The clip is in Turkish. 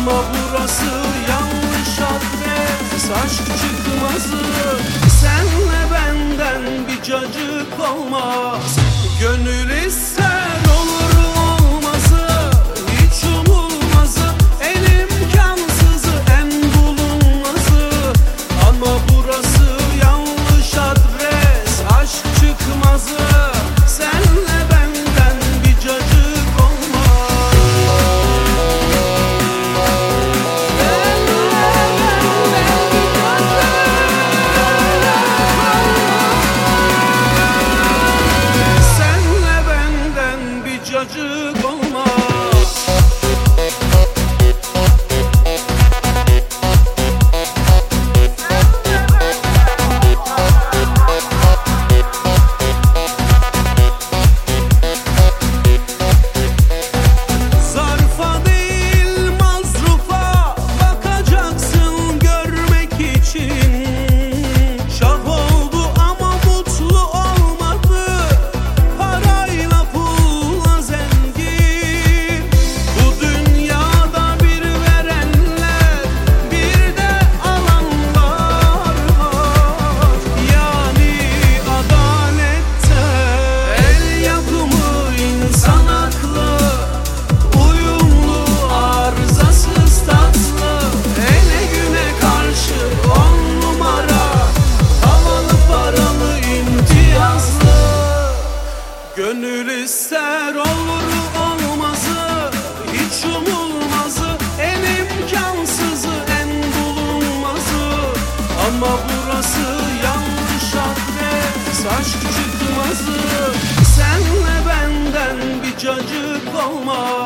Ama burası yanlış adres, aşk çıkmazı. Senle benden bir cacık olmaz. Gönül ister olur olmazı, hiç umulmazı, en imkansızı, en bulunmazı. Ama burası yanlış adres, aşk çıkmazı. Senle benden bir cacık olmaz. Senle benden bir cacık olmaz. Zarfa değil mazrufa bakacaksın görmek için. Şah oldu ama mutlu olmadı, parayla pulla zengin. Bu dünyada bir verenler, bir de alanlar var. Yani adalette el yapımı insan haklı, uyumlu, arızasız, tatlı, ele güne karşı 10 numara, havalı, paralı, imtiyazlı. Gönül ister olur olmazı, hiç umulmazı, en imkansızı, en bulunmazı. Ama burası yanlış adres, aşk çıkmazı. Senle benden bir cacık olmaz.